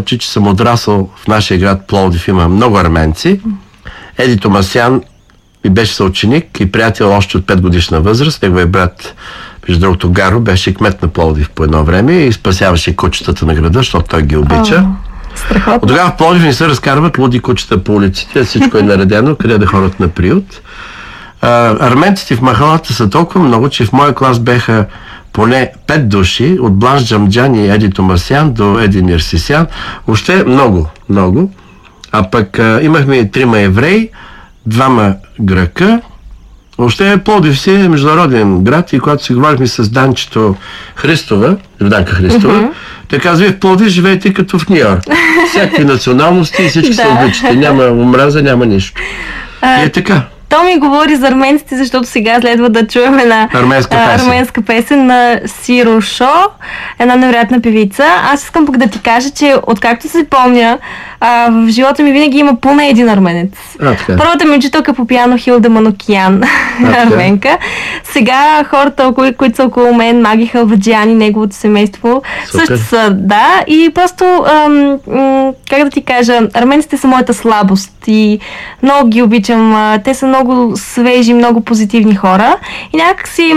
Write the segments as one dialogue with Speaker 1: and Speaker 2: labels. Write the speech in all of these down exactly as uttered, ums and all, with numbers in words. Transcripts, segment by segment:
Speaker 1: случай, че съм отрасъл в нашия град Пловдив, има много арменци. Еди Томасян ми беше съученик и приятел още от пет годишна възраст. Неговият брат, между другото Гаро, беше кмет на Пловдив по едно време и спасяваше кучетата на града, защото той ги обича.
Speaker 2: Страхотно.
Speaker 1: От тогава в Пловдив не се разкарват луди кучета по улиците, всичко е наредено, къде да ходят на приют. А, арменците в махалата са толкова много, че в моя клас беха поне пет души, от Бланш Джамджан и Еди Томасян до Еди Нирсисян. Въобще много, много. А пък а, имахме трима евреи, двама гръка. Въобще Пловдив си е международен град и когато си говорихме с Данчето Христова, Данка Христова, mm-hmm. те казва, в Пловдив живеете като в Нью-Йорк. Всякакви националности и всички се обичате. Няма омраза, няма нищо. И е така.
Speaker 2: То ми говори за арменците, защото сега следва да чуем една
Speaker 1: арменска песен,
Speaker 2: арменска песен на Сиро Шо, една невероятна певица. Аз искам пък да ти кажа, че откакто се помня, а, в живота ми винаги има поне един арменец.
Speaker 1: А,
Speaker 2: Първата ми учителка по пиано Хилда Манукиян, арменка. Сега хората, около, които са около мен, Маги Халваджияни, неговото семейство,
Speaker 1: Супер.
Speaker 2: също са, да. И просто, ам, м, как да ти кажа, арменците са моята слабост и много ги обичам. Те са много свежи, много позитивни хора и някакси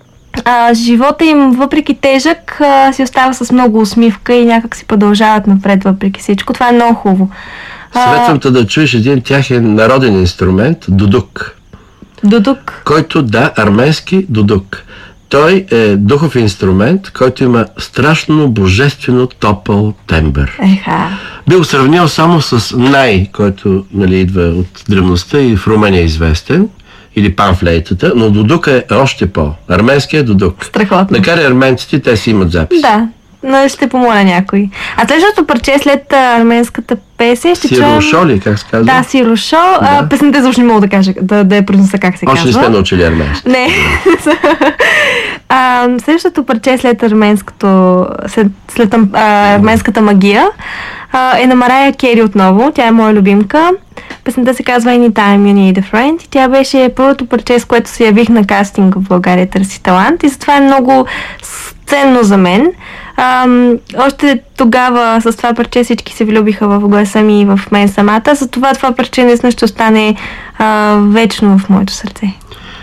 Speaker 2: а, живота им, въпреки тежък, а, си остава с много усмивка и някак си продължават напред въпреки всичко. Това е много хубаво.
Speaker 1: Съветвам те да чуеш един тяхен народен инструмент, дудук.
Speaker 2: Дудук?
Speaker 1: Който, да, арменски дудук. Той е духов инструмент, който има страшно божествено топъл тембър.
Speaker 2: Еха.
Speaker 1: Бил сравнил само с най, който, нали, идва от древността и в Румъния е известен, или панфлейтата, но дудука е още по. Арменският дудук.
Speaker 2: Страхотно.
Speaker 1: Накара арменците, те си имат запис.
Speaker 2: Да, но ще помоля някой. А следващото парче след арменската песен ще чуем...
Speaker 1: Сиро Шо ли, как се казва?
Speaker 2: Да, Сиро Шо.
Speaker 1: Да.
Speaker 2: А, песента защо не мога да кажа, да, да я произнеса как се
Speaker 1: Още
Speaker 2: казва.
Speaker 1: не сте научили арменски.
Speaker 2: Не. а, следващото парче след арменското, след, след а, арменската магия а, е на Марая Кери отново. Тя е моя любимка. Песента се казва Anytime You Need a Friend. Тя беше първото парче, с което се явих на кастинг в България Търси талант и затова е много ценно за мен. А, още тогава с това парче всички се влюбиха в гласа ми и в мен самата. Затова това парче наистина ще остане а, вечно в моето сърце.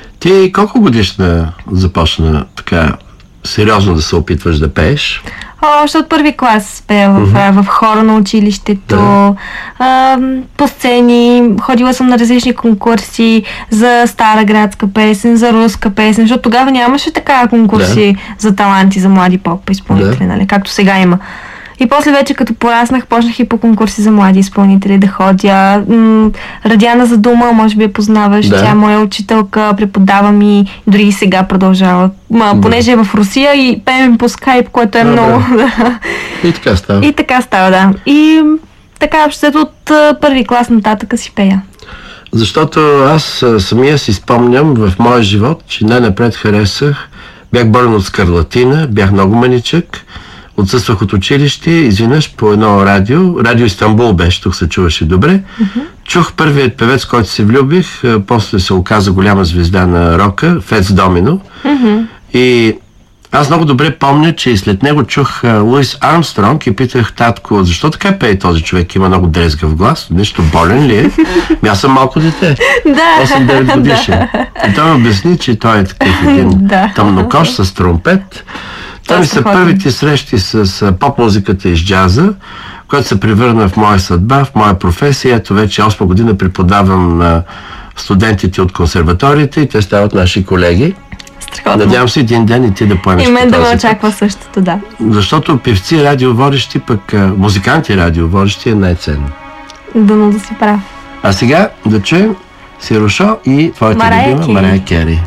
Speaker 1: Ти колко годишна започна така сериозно да се опитваш да пееш?
Speaker 2: О, още от първи клас пея в, mm-hmm. в хора на училището, да. а, по сцени, ходила съм на различни конкурси за стара градска песен, за руска песен, защото тогава нямаше така конкурси да. за таланти, за млади поп изпълнители, да. нали, както сега има. И после вече като пораснах, почнах и по конкурси за млади изпълнители да ходя. М- Радиана Задума, може би я познаваш, да. Тя е моя учителка, преподава ми, дори и сега продължава. Ма, да. Понеже е в Русия и пеем по скайп, което е а, много... Да.
Speaker 1: И така става.
Speaker 2: И така става, да. И така, общото от първи клас нататък си пея.
Speaker 1: Защото аз самия си спомням в моя живот, че най-напред харесах, бях болен от скарлатина, бях много маничък, отсъствах от училище, изведнъж по едно радио, радио Истанбул беше, тук се чуваше добре, mm-hmm. чух първият певец, който се влюбих, после се оказа голяма звезда на рока, Фец Домино. Mm-hmm. И аз много добре помня, че и след него чух Луис Армстронг и питах татко, защо така пее този човек, има много дрезгав глас, нещо болен ли е? Ми аз съм малко дете, осем-девет годишен. И той ми обясни, че той е такъв един тъмнокож с тромпет. Това ми са първите срещи с поп-музиката и с джаза, която се превърна в моя съдба, в моя професия. Ето вече осма година преподавам на студентите от консерваторията и те стават наши колеги.
Speaker 2: Страхотно.
Speaker 1: Надявам се един ден и ти да поемеш по този.
Speaker 2: И мен да ме очаква същото, да.
Speaker 1: Защото певци, радиоводещи, пък музиканти радиоводещи е най-ценно.
Speaker 2: Дано да си прав.
Speaker 1: А сега да чуем Сиро Шо и твоята
Speaker 2: Марая
Speaker 1: любима
Speaker 2: Кери.
Speaker 1: Марая Кери.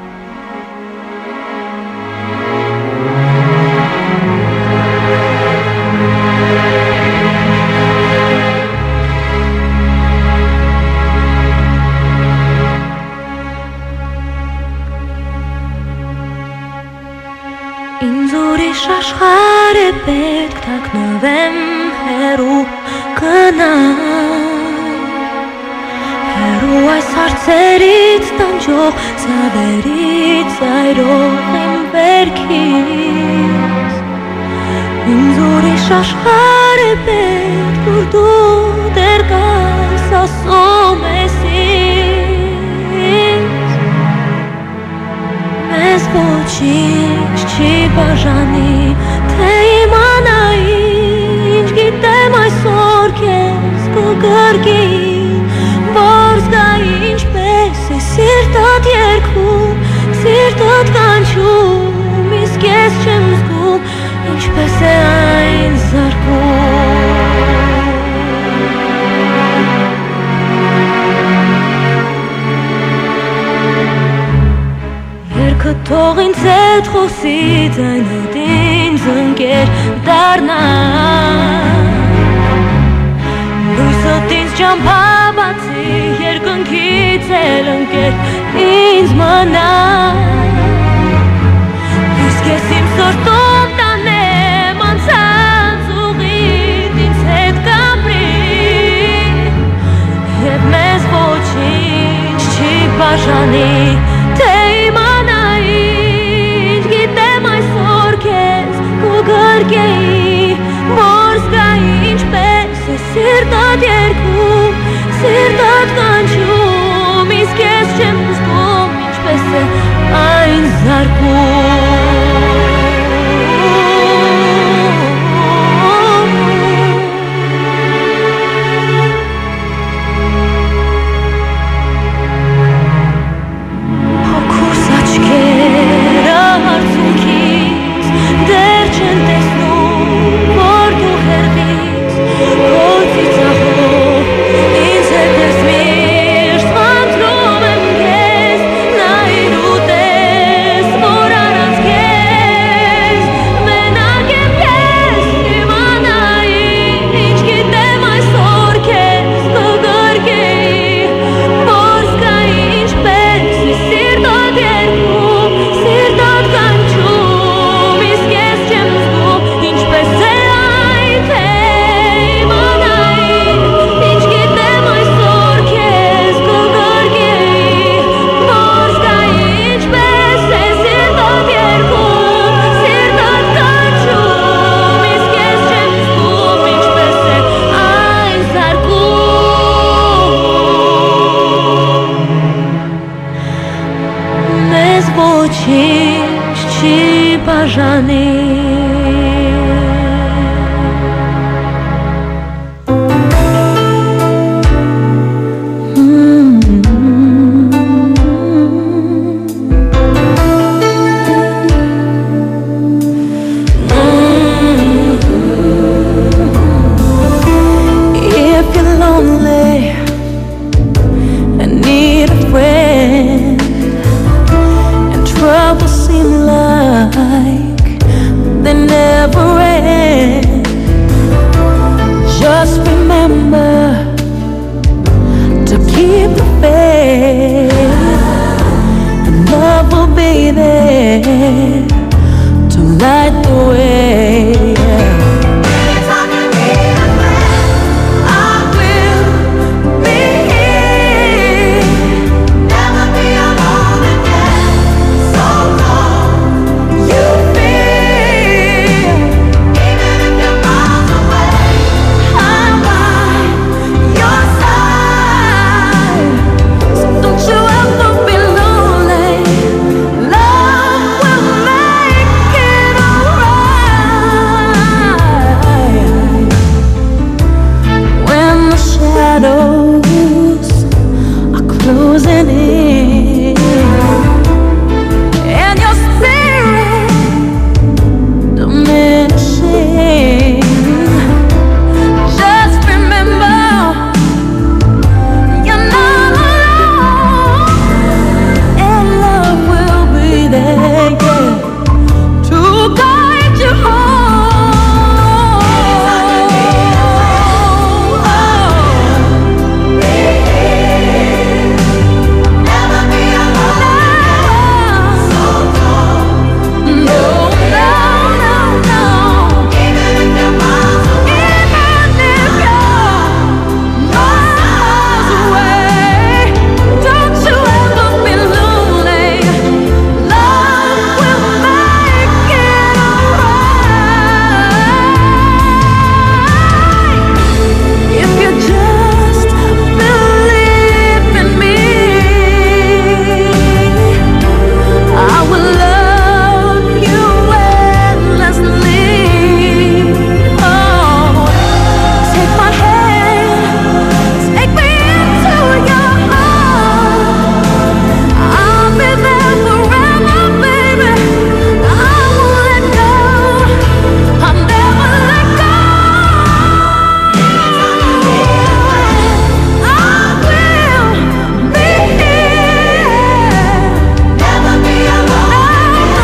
Speaker 3: Աշխարհ է պետք թաքնվեմ հեռու գնամ հեռու այս հարցերից տանջող ցավերից այրող իմ վերքից ինձ ուրիշ աշխարհ է պետք Պետխոսի ձայնդ ինձ ընկեր դառնա Լույսդ ինձ ճամփաբացի երկնքից էլ ընկեր ինձ մնա Իսկ ես իմ սորտում տանեմ անցած ուղիդ ինձ հետ կապրի Եվ մեզ ոչինչ չի բաժանի թե իմանայի Գիտեմ այսօր քեզ կուգրկեի Որ զգայի ինչպես է սիրտդ երգում Սիրտդ կանչում Իսկ ես չեմ զգում ինչպես է այն զարկում